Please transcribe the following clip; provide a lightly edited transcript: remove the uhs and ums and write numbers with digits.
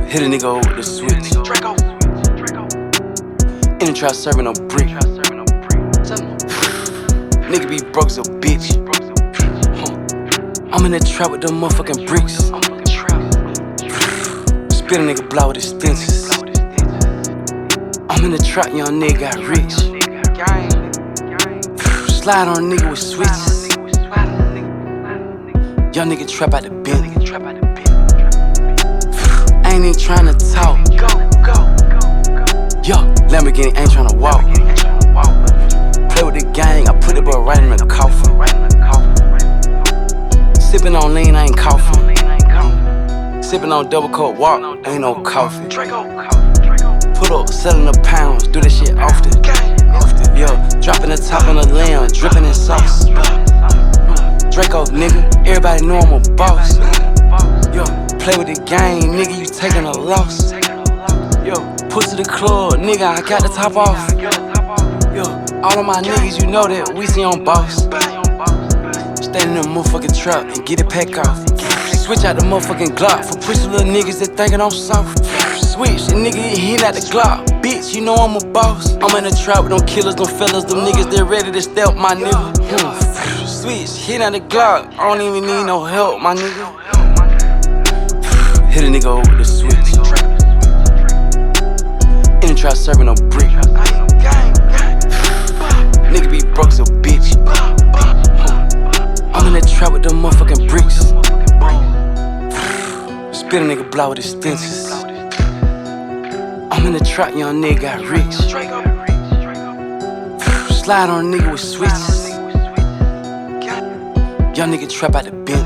Hit a nigga over with the switch. In the trap serving no brick. Nigga be broke as a bitch. I'm in the trap with them motherfucking bricks. Spit a nigga blow with his stitches. I'm in the trap, young nigga got rich. Slide on a nigga with switches. Young nigga trap out the bin. I ain't even tryna talk. Yo, Lamborghini ain't tryna walk. Play with the gang, I put it but right in the coffin. Sippin' on lean, I ain't coughing. Sippin' on double coat walk, ain't no coffee. Put up, sellin' the pounds, do that shit often. Yo, dropping the top on the lamb, drippin' in sauce. Draco, nigga, everybody know I'm a boss. Yo, play with the game, nigga, you taking a loss. Yo, put to the club, nigga, I got the top off. Yo, all of my niggas, you know that we see on boss. Stay in the motherfucking trap and get it pack off. Switch out the motherfucking Glock for pussy little niggas that thinkin' I'm soft. Switch, the nigga hit out the Glock. Bitch, you know I'm a boss. I'm in the trap with them killers, them fellas, them niggas that ready to step my nigga. Switch, hit out the Glock. I don't even need no help, my nigga. Hit a nigga over with the switch. In the trap serving no brick. Nigga be broke as a bitch. I'm in the trap with them motherfucking bricks. Spit a nigga blow with his stitches. I'm in the trap, young nigga got rich. Slide on a nigga with switches. Young nigga trap out the bin.